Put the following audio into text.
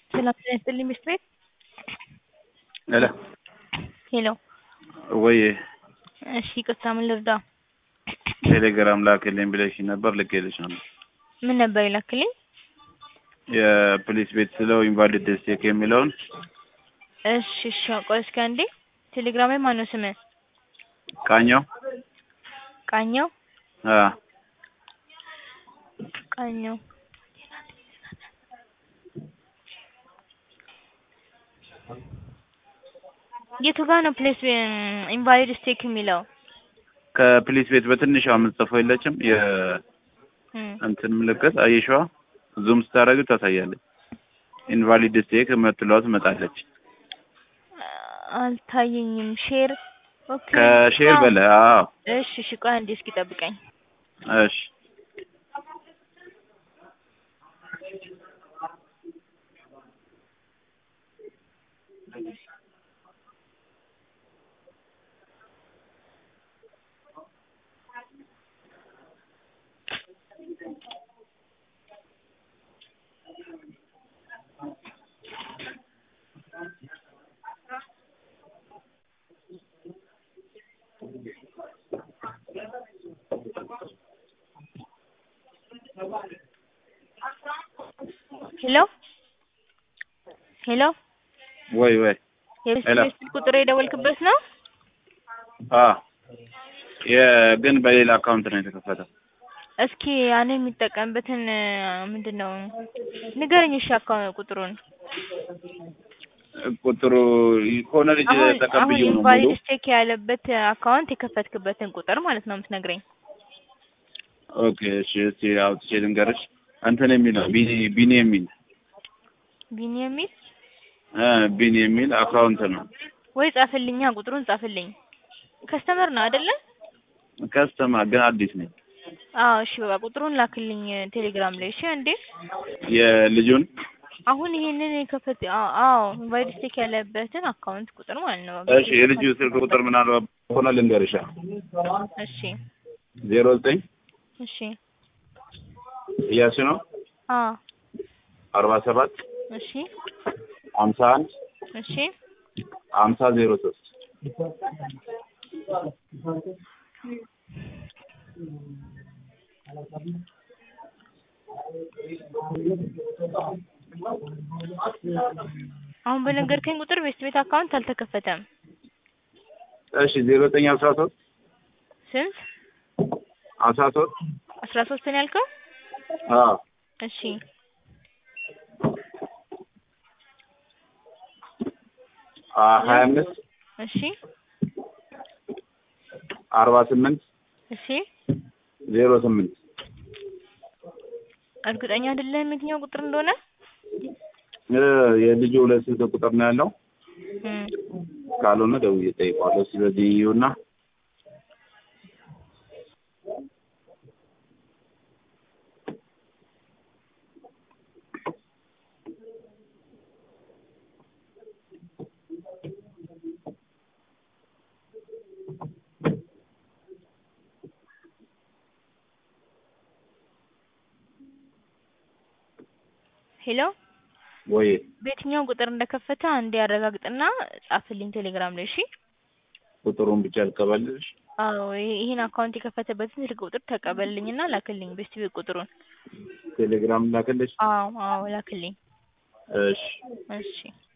ሰላም ጤና ይስጥልኝ ሚስት ቤት። ሄሎ ሄሎ ወይ እሺ ይቅርታ ምን ልርዳ? ቴሌግራም ላክልኝ ብለሽ ነበር ልኬልሽ ነው። ምን ነበር ይላክልኝ? የፖሊስ ቤት ስለው ኢንቫሊድ ቼክ የሚለውን እሺ እሺ ቆይ እስኪ አንዴ ቴሌግራም ላይ ማነው ስምህ? ቃኘው ቃኘው አ ቃኘው የቱ ጋር ነው ፕሌስ ኢንቫሊድ ስቴክ የሚለው? ከፖሊስ ቤት በትንሿ የምትጽፈው የለችም እንትን ምልክት አየሽዋ? ዙም ስታረጊው ታሳያለች። ኢንቫሊድ ስቴክ የምትለው ትመጣለች። አልታየኝም። ሼር ኦኬ ከሼር በላይ አዎ። እሺ እሺ ቆይ አንዴ እስኪ ጠብቀኝ። እሺ ሄሎ ሄሎ ወይ ወይ የስልክ ቁጥር የደወልክበት ነው? ግን በሌላ አካውንት ነው የተከፈተው። እስኪ ያኔ የሚጠቀምበትን ምንድነው ንገረኝ። እሺ አካውንት ቁጥሩ ሆነ ልጅ ተቀብዬው ነው ሙሉ ኢንቫሊድ ስቴክ ያለበት አካውንት የከፈትክበትን ቁጥር ማለት ነው የምትነግረኝ? ኦኬ እሺ እስቲ አውጥቼ ልንገርሽ። እንትን የሚለው ቢኒ የሚል ቢኒ የሚል አካውንት ነው ወይ? ጻፍልኛ፣ ቁጥሩን ጻፍልኝ። ከስተመር ነው አይደለ? ከስተመር ግን አዲስ ነኝ። አዎ እሺ በቃ ቁጥሩን ላክልኝ ቴሌግራም ላይ። እሺ እንዴ የልጁን አሁን ይሄንን የከፈት አዎ ኢንቫሊድ ስቴክ ያለበትን አካውንት ቁጥር ማለት ነው። እሺ የልጁ ስልክ ቁጥር ምናልባት ሆነ ልንገርሻ። እሺ 09 እሺ እያሱ ነው 47 እሺ 51 እሺ 5003 አሁን በነገርከኝ ቁጥር ቤት አካውንት አልተከፈተም። እሺ 0913 ስንት 13 ነው ያልከው? እሺ 25 እሺ 48 እሺ 08 እርግጠኛ አይደለም የትኛው ቁጥር እንደሆነ? የልጁ ሁለት ስልክ ቁጥር ነው ያለው። ካልሆነ ደውዬ እጠይቀዋለሁ። ስለዚህ ይሁንና ሄሎ ወይ በየትኛው ቁጥር እንደከፈተ አንዴ ያረጋግጥና ጻፍልኝ ቴሌግራም ላይ። እሺ ቁጥሩን ብቻ ልቀበልሽ? አዎ ይሄን አካውንት የከፈተበትን ስልክ ቁጥር ተቀበልልኝና ላክልኝ። ቤት ቁጥሩን ቴሌግራም ላክልሽ? አዎ ላክልኝ። እሺ እሺ